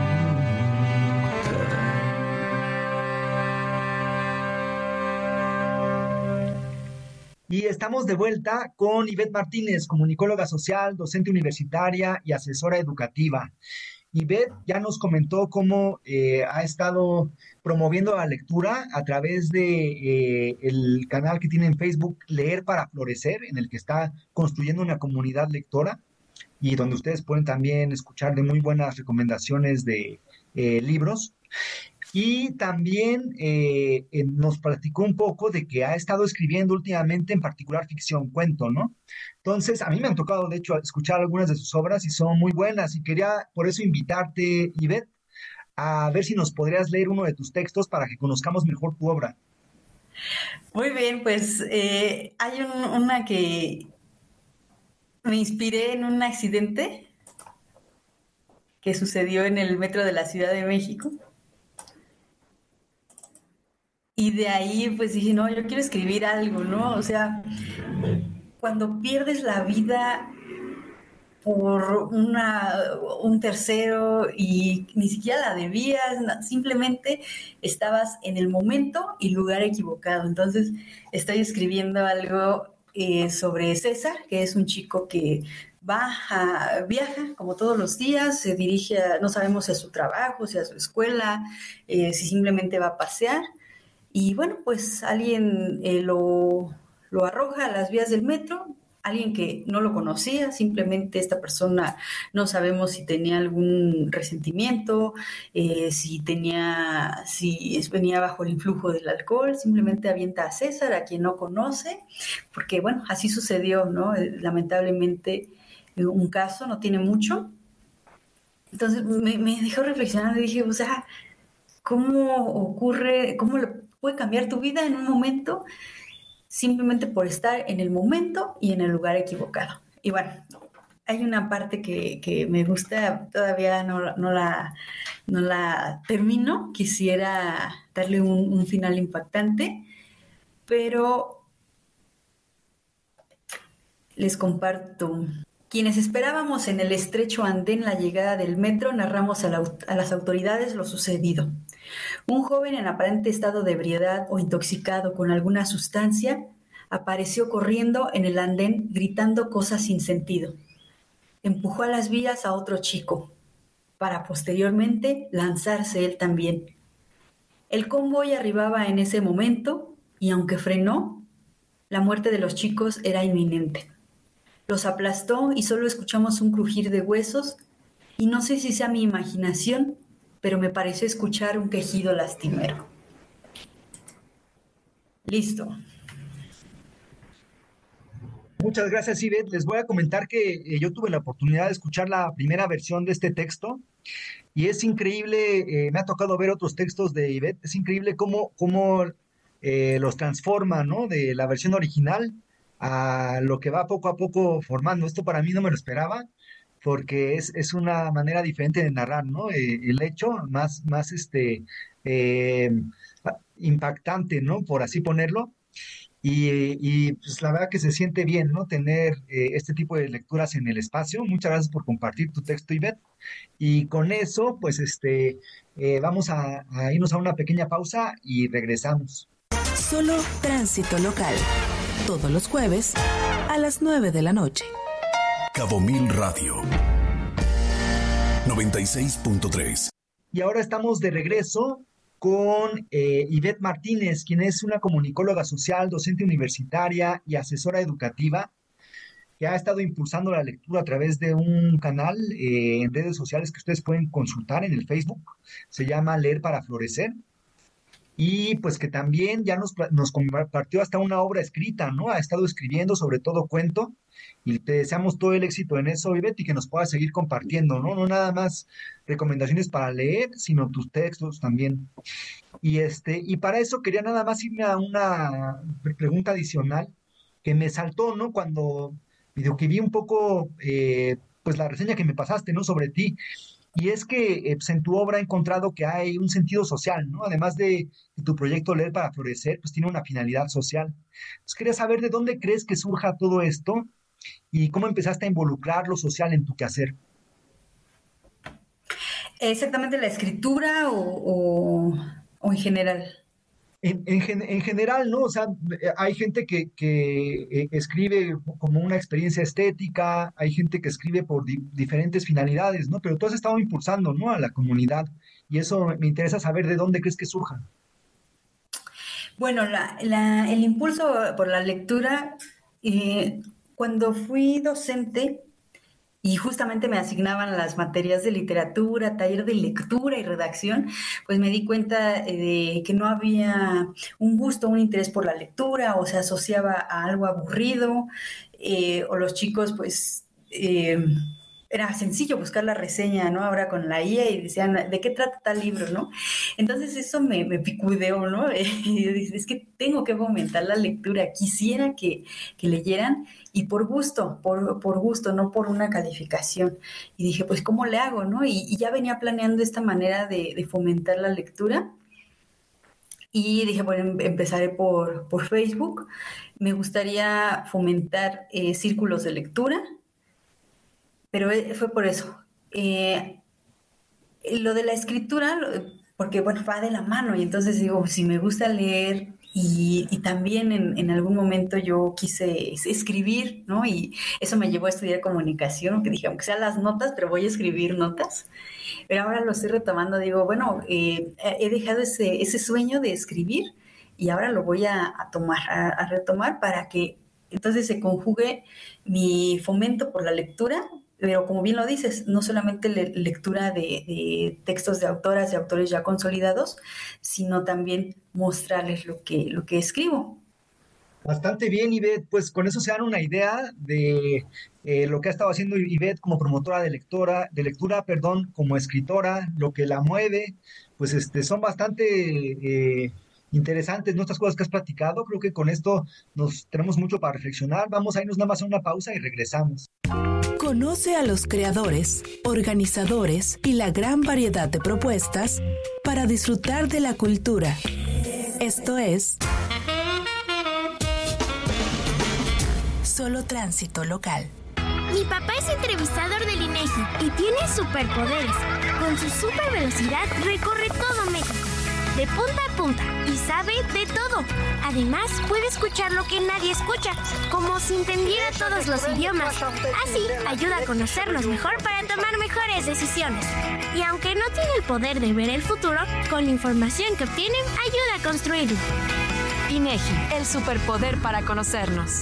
Y estamos de vuelta con Ivette Martínez, comunicóloga social, docente universitaria y asesora educativa. Ivette ya nos comentó cómo ha estado promoviendo la lectura a través de el canal que tiene en Facebook Leer para Florecer, en el que está construyendo una comunidad lectora y donde ustedes pueden también escuchar de muy buenas recomendaciones de libros. Y también nos platicó un poco de que ha estado escribiendo últimamente, en particular ficción, cuento, ¿no? Entonces, a mí me han tocado, de hecho, escuchar algunas de sus obras y son muy buenas. Y quería, por eso, invitarte, Ivette, a ver si nos podrías leer uno de tus textos para que conozcamos mejor tu obra. Muy bien, pues hay una que me inspiré en un accidente que sucedió en el metro de la Ciudad de México. Y de ahí, pues dije, no, yo quiero escribir algo, ¿no? O sea, cuando pierdes la vida por un tercero y ni siquiera la debías, simplemente estabas en el momento y lugar equivocado. Entonces, estoy escribiendo algo sobre César, que es un chico que viaja como todos los días, se dirige no sabemos si a su trabajo, si a su escuela, si simplemente va a pasear. Y bueno, pues alguien lo arroja a las vías del metro, alguien que no lo conocía, simplemente esta persona no sabemos si tenía algún resentimiento, si venía bajo el influjo del alcohol, simplemente avienta a César, a quien no conoce, porque bueno, así sucedió, ¿no? Lamentablemente un caso, no tiene mucho. Entonces me dejó reflexionando y dije, o sea, ¿cómo puede cambiar tu vida en un momento simplemente por estar en el momento y en el lugar equivocado? Y bueno, hay una parte que me gusta, todavía no la termino, quisiera darle un final impactante, pero les comparto. Quienes esperábamos en el estrecho andén la llegada del metro, narramos a las autoridades lo sucedido. Un joven en aparente estado de ebriedad o intoxicado con alguna sustancia apareció corriendo en el andén gritando cosas sin sentido. Empujó a las vías a otro chico, para posteriormente lanzarse él también. El convoy arribaba en ese momento y aunque frenó, la muerte de los chicos era inminente. Los aplastó y solo escuchamos un crujir de huesos y no sé si sea mi imaginación, pero me pareció escuchar un quejido lastimero. Listo. Muchas gracias, Ivette. Les voy a comentar que yo tuve la oportunidad de escuchar la primera versión de este texto y es increíble, me ha tocado ver otros textos de Ivette, es increíble cómo los transforma, ¿no? De la versión original a lo que va poco a poco formando. Esto para mí no me lo esperaba, porque es una manera diferente de narrar, ¿no? El hecho más eh, impactante, ¿no? Por así ponerlo. Y pues la verdad que se siente bien, ¿no? Tener este tipo de lecturas en el espacio. Muchas gracias por compartir tu texto, Ivette. Y con eso, pues vamos a irnos a una pequeña pausa y regresamos. Solo Tránsito Local. Todos los jueves a las 9 de la noche. Cabo Mil Radio 96.3. Y ahora estamos de regreso con Ivette Martínez, quien es una comunicóloga social, docente universitaria y asesora educativa, que ha estado impulsando la lectura a través de un canal en redes sociales que ustedes pueden consultar en el Facebook. Se llama Leer para Florecer. Y pues que también ya nos compartió hasta una obra escrita, ¿no? Ha estado escribiendo sobre todo cuento, y te deseamos todo el éxito en eso, Ivette, y que nos puedas seguir compartiendo, ¿no? No nada más recomendaciones para leer, sino tus textos también. Y para eso quería nada más irme a una pregunta adicional que me saltó, ¿no? Cuando que vi un poco, pues la reseña que me pasaste, ¿no? Sobre ti. Y es que pues en tu obra he encontrado que hay un sentido social, ¿no? Además de tu proyecto Leer para Florecer, pues tiene una finalidad social. Entonces quería saber de dónde crees que surja todo esto y cómo empezaste a involucrar lo social en tu quehacer. ¿Exactamente la escritura o en general? En general, ¿no? O sea, hay gente que escribe como una experiencia estética, hay gente que escribe por diferentes finalidades, ¿no? Pero tú has estado impulsando, ¿no? A la comunidad, y eso me interesa saber de dónde crees que surja. Bueno, el impulso por la lectura, cuando fui docente, y justamente me asignaban las materias de literatura, taller de lectura y redacción, pues me di cuenta de que no había un gusto, un interés por la lectura, o se asociaba a algo aburrido, o los chicos pues era sencillo buscar la reseña, ¿no? Ahora con la IA y decían, ¿de qué trata tal libro, no? Entonces eso me picudeó, ¿no? Es que tengo que fomentar la lectura, quisiera que leyeran, y por gusto, no por una calificación. Y dije, pues, ¿cómo le hago, no? Y ya venía planeando esta manera de fomentar la lectura. Y dije, bueno, empezaré por Facebook. Me gustaría fomentar círculos de lectura, pero fue por eso. Lo de la escritura, porque, bueno, va de la mano, y entonces digo, si me gusta leer, y también en algún momento yo quise escribir, ¿no? Y eso me llevó a estudiar comunicación, que dije, aunque sean las notas, pero voy a escribir notas. Pero ahora lo estoy retomando, digo, bueno, he dejado ese sueño de escribir, y ahora lo voy a retomar para que entonces se conjugue mi fomento por la lectura, pero como bien lo dices, no solamente lectura de textos de autoras y autores ya consolidados, sino también mostrarles lo que escribo. Bastante bien, Ivette. Pues con eso se dan una idea de lo que ha estado haciendo Ivette como promotora de lectura, como escritora, lo que la mueve. Pues son bastante interesantes nuestras cosas que has platicado. Creo que con esto tenemos mucho para reflexionar. Vamos a irnos nada más a una pausa y regresamos. Conoce a los creadores, organizadores y la gran variedad de propuestas para disfrutar de la cultura. Esto es Solo Tránsito Local. Mi papá es entrevistador del INEGI y tiene superpoderes. Con su supervelocidad recorre todo México, de punta a punta, y sabe de todo. Además, puede escuchar lo que nadie escucha, como si entendiera todos los idiomas. Así, ayuda a conocernos mejor para tomar mejores decisiones. Y aunque no tiene el poder de ver el futuro, con la información que obtiene, ayuda a construirlo. INEGI, el superpoder para conocernos.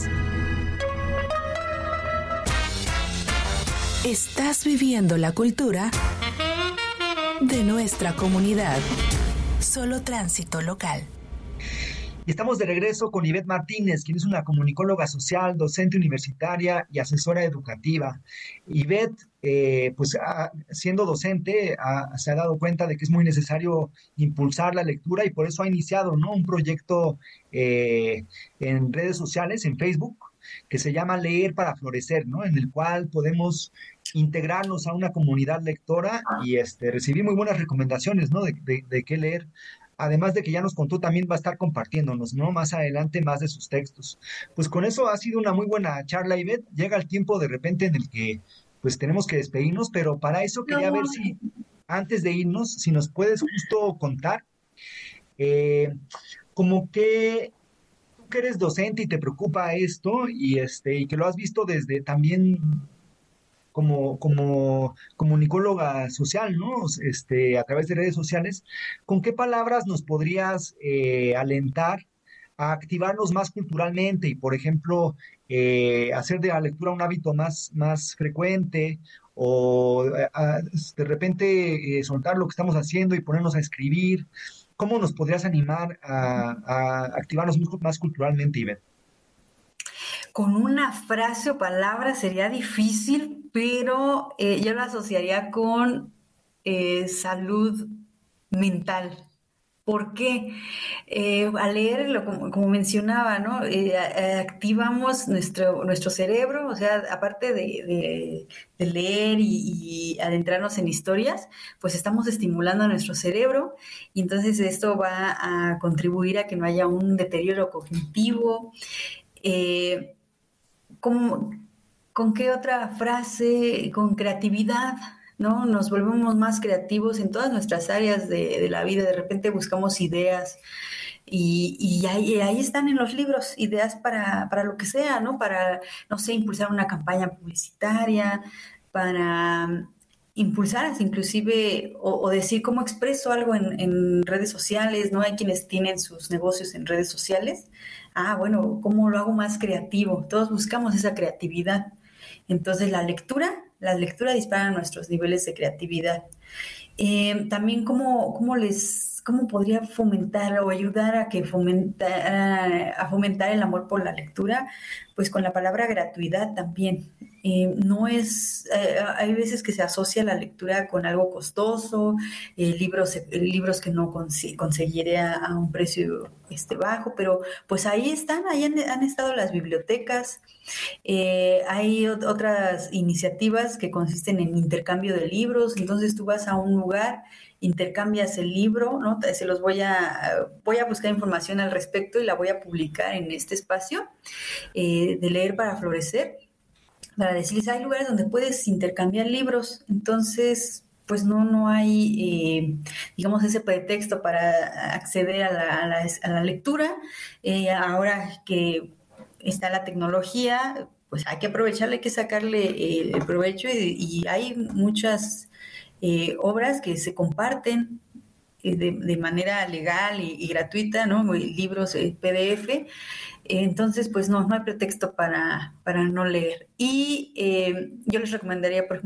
Estás viviendo la cultura de nuestra comunidad. Solo Tránsito Local. Y estamos de regreso con Ivette Martínez, quien es una comunicóloga social, docente universitaria y asesora educativa. Ivette, pues siendo docente, se ha dado cuenta de que es muy necesario impulsar la lectura, y por eso ha iniciado, ¿no?, un proyecto en redes sociales, en Facebook, que se llama Leer para Florecer, ¿no? En el cual podemos integrarnos a una comunidad lectora y recibí muy buenas recomendaciones, ¿no? De qué leer. Además de que ya nos contó, también va a estar compartiéndonos, ¿no? Más adelante, más de sus textos. Pues con eso ha sido una muy buena charla, Ivette. Llega el tiempo de repente en el que, pues, tenemos que despedirnos, pero para eso quería ver si, antes de irnos, si nos puedes justo contar, como que tú que eres docente y te preocupa esto, y que lo has visto desde también como comunicóloga social, ¿no? A través de redes sociales, ¿con qué palabras nos podrías alentar a activarnos más culturalmente y, por ejemplo, hacer de la lectura un hábito más frecuente o de repente soltar lo que estamos haciendo y ponernos a escribir? ¿Cómo nos podrías animar a activarnos más culturalmente, Ivette? Con una frase o palabra sería difícil, pero yo lo asociaría con salud mental. ¿Por qué? Al leer, como mencionaba, ¿no? Activamos nuestro cerebro, o sea, aparte de leer y adentrarnos en historias, pues estamos estimulando a nuestro cerebro y entonces esto va a contribuir a que no haya un deterioro cognitivo. ¿Con qué otra frase? Con creatividad, ¿no? Nos volvemos más creativos en todas nuestras áreas de la vida. De repente buscamos ideas y ahí están en los libros, ideas para lo que sea, ¿no? Para, no sé, impulsar una campaña publicitaria, para impulsar inclusive o decir cómo expreso algo en redes sociales, ¿no? Hay quienes tienen sus negocios en redes sociales. Bueno, ¿cómo lo hago más creativo? Todos buscamos esa creatividad. Entonces, la lectura dispara nuestros niveles de creatividad. También, ¿cómo podría fomentar o ayudar a fomentar el amor por la lectura? Pues con la palabra gratuidad también. Hay veces que se asocia la lectura con algo costoso, libros que no conseguiré a un precio bajo, pero pues ahí han estado las bibliotecas. Hay otras iniciativas que consisten en intercambio de libros. Entonces tú vas a un lugar, intercambias el libro, ¿no? Se los voy a buscar información al respecto y la voy a publicar en este espacio de Leer para Florecer, para decirles, hay lugares donde puedes intercambiar libros. Entonces, pues no hay, digamos, ese pretexto para acceder a la lectura. Ahora que está la tecnología, pues hay que aprovecharla, hay que sacarle el provecho y hay muchas obras que se comparten de manera legal y gratuita, ¿no? Libros PDF. Entonces, pues no hay pretexto para no leer. Y yo les recomendaría, por ejemplo,